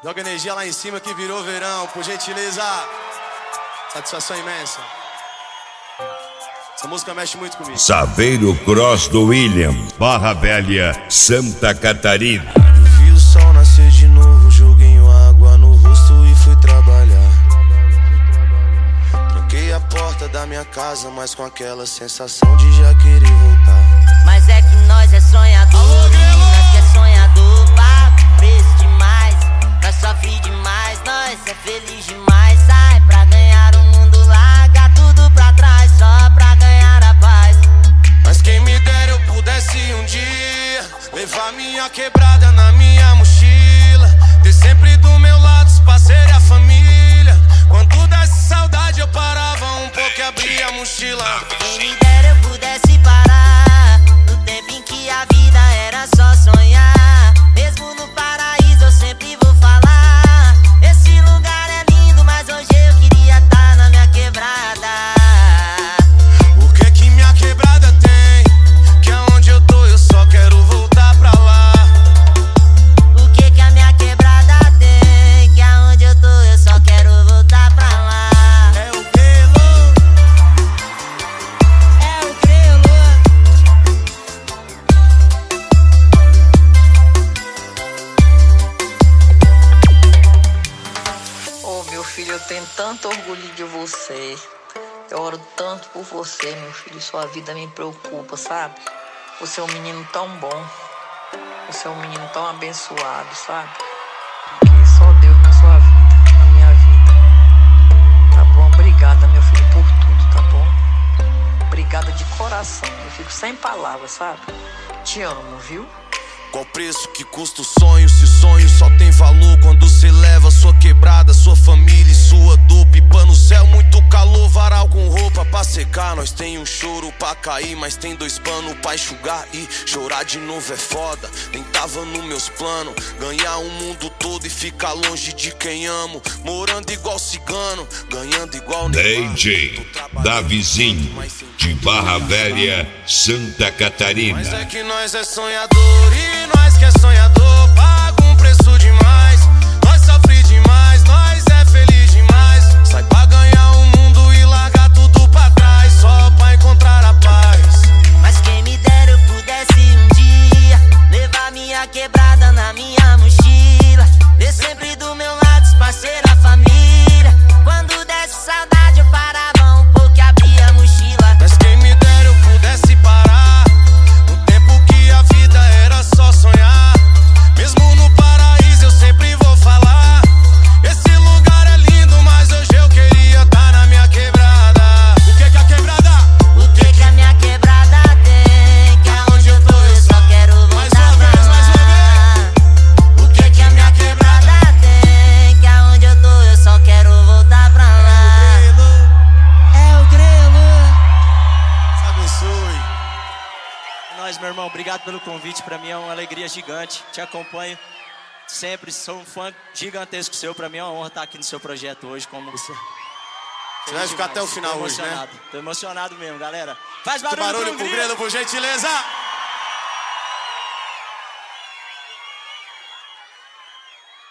Joga energia lá em cima que virou verão, por gentileza. Satisfação imensa. Essa música mexe muito comigo. Saveiro Cross do William, Barra Velha, Santa Catarina. Vi o sol nascer de novo, joguei água no rosto e fui trabalhar. Tranquei a porta da minha casa, mas com aquela sensação de já querer voltar. Mas é que nós é sonhador. Alô, nós que é sonhador, pago preço demais. Nós sofre demais, nós é feliz demais. Sai pra ganhar o mundo, larga tudo pra trás, só pra ganhar a paz. Mas quem me dera eu pudesse um dia levar minha quebrada na minha mochila, ter sempre do meu lado os parceiros e a família. Quando desse saudade eu parava um pouco e abria a mochila. Quem me dera eu pudesse parar no tempo em que a vida era só sonhar. Mesmo no paraíso eu sempre vou falar, esse lugar é lindo, mas hoje eu queria estar na minha quebrada. O que que minha quebrada tem? Que aonde eu tô eu só quero voltar pra lá. O que que a minha quebrada tem? Que aonde eu tô eu só quero voltar pra lá. É o grelo, É o grelo. Oh, meu filho, eu tenho tanto orgulho de você. Eu oro tanto por você, meu filho. Sua vida me preocupa, sabe? Você é um menino tão bom. Você é um menino tão abençoado, sabe? Que só Deus na sua vida, na minha vida. Tá bom? Obrigada, meu filho, por tudo, tá bom? Obrigada de coração. Eu fico sem palavras, sabe? Te amo, viu? qual preço que custa o sonho? Se sonho só tem valor quando cê leva sua quebrada, sua família e sua dor. Pipa no céu, muito calor, varal com roupa pra secar. Nós tem um choro pra cair, mas tem dois panos pra enxugar. E chorar de novo é foda, nem tava nos meus planos. Ganhar o mundo todo e ficar longe de quem amo. Morando igual cigano, ganhando igual DJ Davizinho, de Barra Velha, Santa Catarina. Mas é que nós é sonhador e nós que é sonhador paga um preço demais. Nós sofre demais, nós é feliz demais. Sai pra ganhar o mundo e largar tudo pra trás, só pra encontrar a paz. Mas quem me dera eu pudesse um dia levar minha quebrada na minha mochila, ver sempre do meu lado os parceiros, a família. Quando desse saudade eu parava um pouco e abria a mochila. Mas quem me dera eu pudesse parar no tempo que a vida era só sonhar. Mesmo no paraíso eu sempre vou falar, esse lugar é lindo, mas hoje eu queria estar na minha quebrada. O que que a quebrada? O que que a minha quebrada tem? Que aonde eu tô eu só quero voltar pra lá. O que que a minha quebrada tem? Que aonde eu tô eu só quero voltar pra lá. É o grelo. Se abençoe. Nós, meu irmão, obrigado pelo convite. Pra mim é uma alegria gigante. Te acompanho sempre, sou um fã gigantesco seu. Pra mim é uma honra estar aqui no seu projeto hoje. Você vai ficar até o final hoje, né? Tô emocionado mesmo, galera. Faz Muito barulho barulho pro Grelo, por gentileza.